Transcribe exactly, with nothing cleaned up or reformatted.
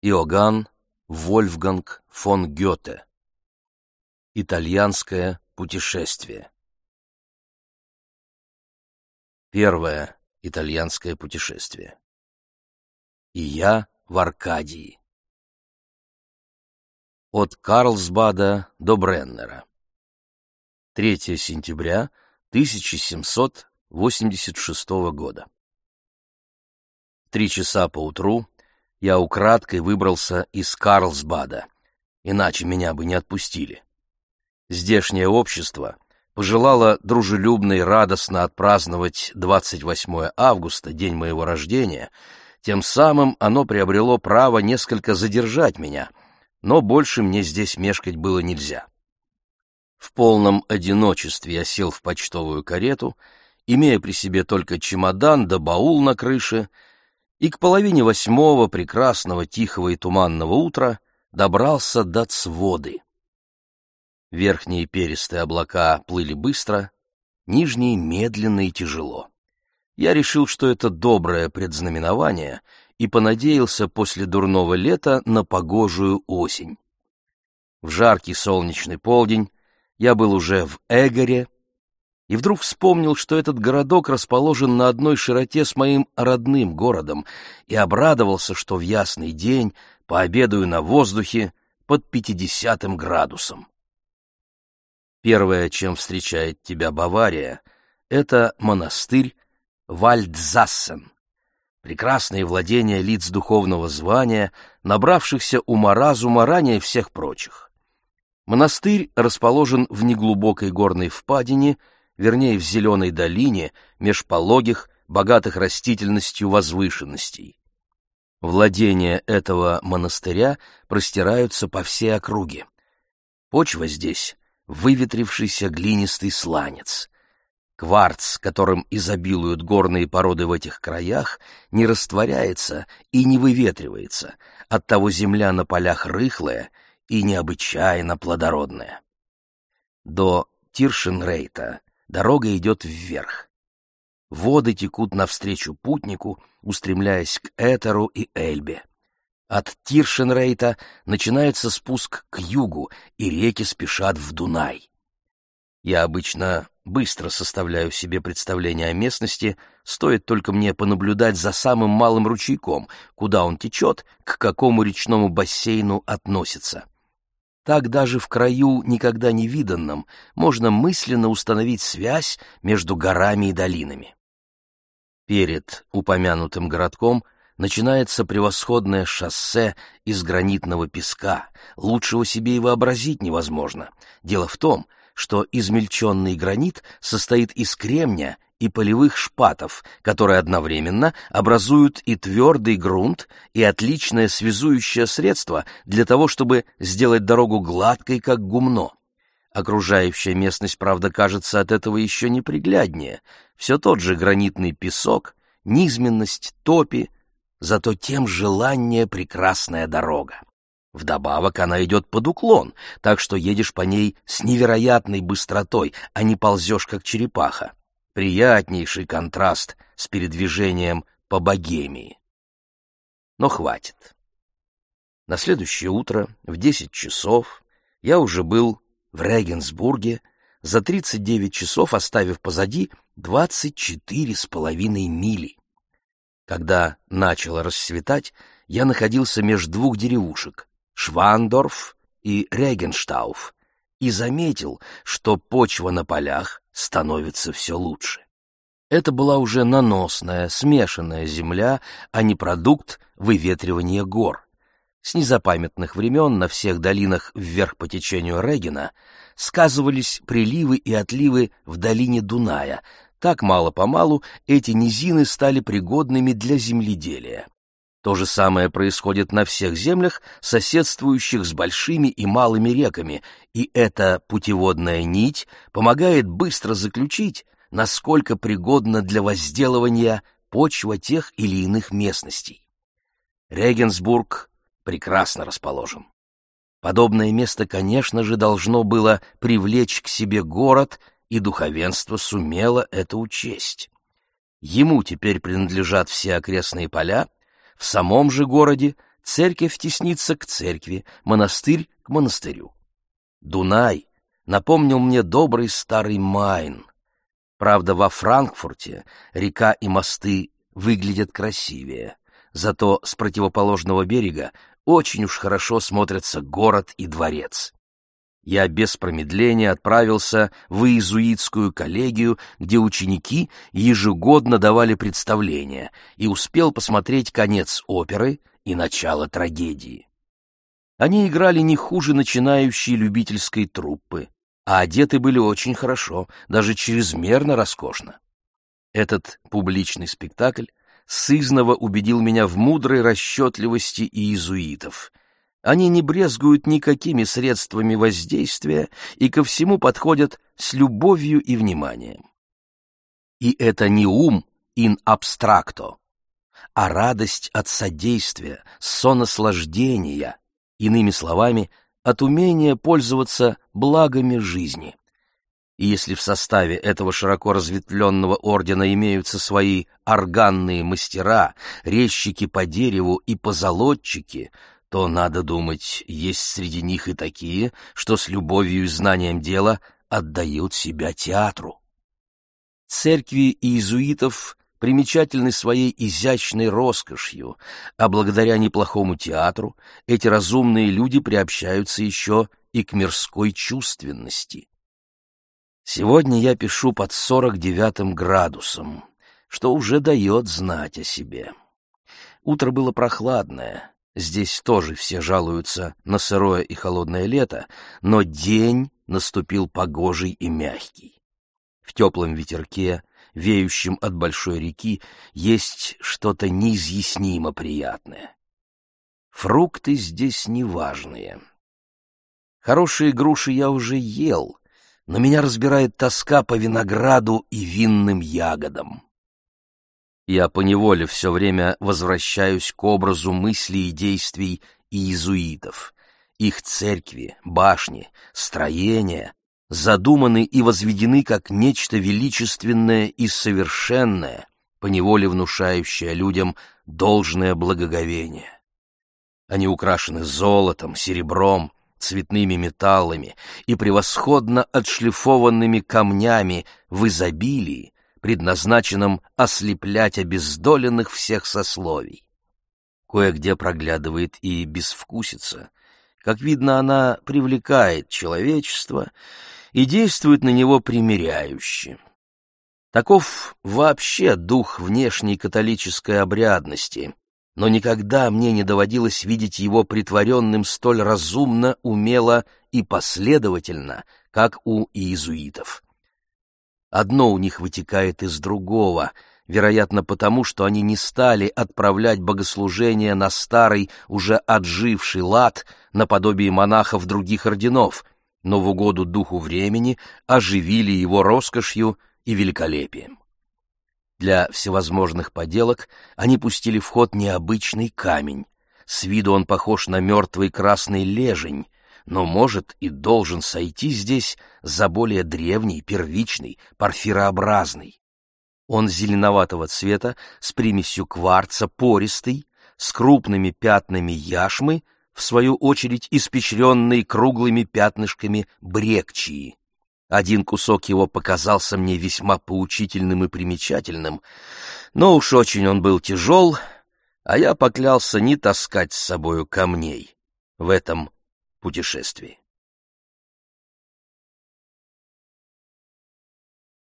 Иоганн Вольфганг фон Гёте. Итальянское путешествие. Первое итальянское путешествие. И я в Аркадии. От Карлсбада до Бреннера. третьего сентября тысяча семьсот восемьдесят шестого года. В три часа поутру я украдкой выбрался из Карлсбада, иначе меня бы не отпустили. Здешнее общество пожелало дружелюбно и радостно отпраздновать двадцать восьмое августа, день моего рождения, тем самым оно приобрело право несколько задержать меня, но больше мне здесь мешкать было нельзя. В полном одиночестве я сел в почтовую карету, имея при себе только чемодан да баул на крыше, и к половине восьмого прекрасного, тихого и туманного утра добрался до Цводы. Верхние перистые облака плыли быстро, нижние — медленно и тяжело. Я решил, что это доброе предзнаменование, и понадеялся после дурного лета на погожую осень. В жаркий солнечный полдень я был уже в Эгоре, и вдруг вспомнил, что этот городок расположен на одной широте с моим родным городом, и обрадовался, что в ясный день пообедаю на воздухе под пятидесятым градусом. Первое, чем встречает тебя Бавария, это монастырь Вальдзассен, прекрасные владения лиц духовного звания, набравшихся ума-разума ранее всех прочих. Монастырь расположен в неглубокой горной впадине, вернее, в зеленой долине, меж пологих, богатых растительностью возвышенностей. Владения этого монастыря простираются по всей округе. Почва здесь — выветрившийся глинистый сланец. Кварц, которым изобилуют горные породы в этих краях, не растворяется и не выветривается, оттого земля на полях рыхлая и необычайно плодородная. До Тиршенрейта дорога идет вверх. Воды текут навстречу путнику, устремляясь к Этеру и Эльбе. От Тиршенрейта начинается спуск к югу, и реки спешат в Дунай. Я обычно быстро составляю себе представление о местности, стоит только мне понаблюдать за самым малым ручейком, куда он течет, к какому речному бассейну относится. Так даже в краю, никогда не виданном, можно мысленно установить связь между горами и долинами. Перед упомянутым городком начинается превосходное шоссе из гранитного песка, лучшего себе и вообразить невозможно. Дело в том, что измельченный гранит состоит из кремня и полевых шпатов, которые одновременно образуют и твердый грунт, и отличное связующее средство для того, чтобы сделать дорогу гладкой, как гумно. Окружающая местность, правда, кажется от этого еще непригляднее. Все тот же гранитный песок, низменность, топи, зато тем желаннее прекрасная дорога. Вдобавок она идет под уклон, так что едешь по ней с невероятной быстротой, а не ползешь, как черепаха. Приятнейший контраст с передвижением по Богемии. Но хватит. На следующее утро в десять часов я уже был в Регенсбурге, за тридцать девять часов оставив позади двадцать четыре с половиной мили. Когда начало рассветать, я находился меж двух деревушек — Швандорф и Регенштауф, и заметил, что почва на полях становится все лучше. Это была уже наносная, смешанная земля, а не продукт выветривания гор. С незапамятных времен на всех долинах вверх по течению Регена сказывались приливы и отливы в долине Дуная. Так мало-помалу эти низины стали пригодными для земледелия. То же самое происходит на всех землях, соседствующих с большими и малыми реками, и эта путеводная нить помогает быстро заключить, насколько пригодна для возделывания почва тех или иных местностей. Регенсбург прекрасно расположен. Подобное место, конечно же, должно было привлечь к себе город, и духовенство сумело это учесть. Ему теперь принадлежат все окрестные поля. В самом же городе церковь теснится к церкви, монастырь к монастырю. Дунай напомнил мне добрый старый Майн. Правда, во Франкфурте река и мосты выглядят красивее, зато с противоположного берега очень уж хорошо смотрятся город и дворец. Я без промедления отправился в иезуитскую коллегию, где ученики ежегодно давали представления, и успел посмотреть конец оперы и начало трагедии. Они играли не хуже начинающей любительской труппы, а одеты были очень хорошо, даже чрезмерно роскошно. Этот публичный спектакль сызнова убедил меня в мудрой расчетливости иезуитов. Они не брезгуют никакими средствами воздействия и ко всему подходят с любовью и вниманием. И это не ум in abstracto, а радость от содействия, сонаслаждения, иными словами, от умения пользоваться благами жизни. И если в составе этого широко разветвленного ордена имеются свои органные мастера, резчики по дереву и позолотчики, то, надо думать, есть среди них и такие, что с любовью и знанием дела отдают себя театру. Церкви иезуитов примечательны своей изящной роскошью, а благодаря неплохому театру эти разумные люди приобщаются еще и к мирской чувственности. Сегодня я пишу под сорок девятым градусом, что уже дает знать о себе. Утро было прохладное. Здесь тоже все жалуются на сырое и холодное лето, но день наступил погожий и мягкий. В теплом ветерке, веющем от большой реки, есть что-то неизъяснимо приятное. Фрукты здесь неважные. Хорошие груши я уже ел, но меня разбирает тоска по винограду и винным ягодам. Я поневоле все время возвращаюсь к образу мыслей и действий иезуитов. Их церкви, башни, строения задуманы и возведены как нечто величественное и совершенное, поневоле внушающее людям должное благоговение. Они украшены золотом, серебром, цветными металлами и превосходно отшлифованными камнями в изобилии, предназначенном ослеплять обездоленных всех сословий. Кое-где проглядывает и безвкусица. Как видно, она привлекает человечество и действует на него примиряюще. Таков вообще дух внешней католической обрядности, но никогда мне не доводилось видеть его претворенным столь разумно, умело и последовательно, как у иезуитов. Одно у них вытекает из другого, вероятно, потому, что они не стали отправлять богослужения на старый, уже отживший лад, наподобие монахов других орденов, но в угоду духу времени оживили его роскошью и великолепием. Для всевозможных поделок они пустили в ход необычный камень. С виду он похож на мертвый красный лежень, но может и должен сойти здесь за более древний, первичный, порфирообразный. Он зеленоватого цвета, с примесью кварца, пористый, с крупными пятнами яшмы, в свою очередь испещренный круглыми пятнышками брекчии. Один кусок его показался мне весьма поучительным и примечательным, но уж очень он был тяжел, а я поклялся не таскать с собою камней в этом путешествии.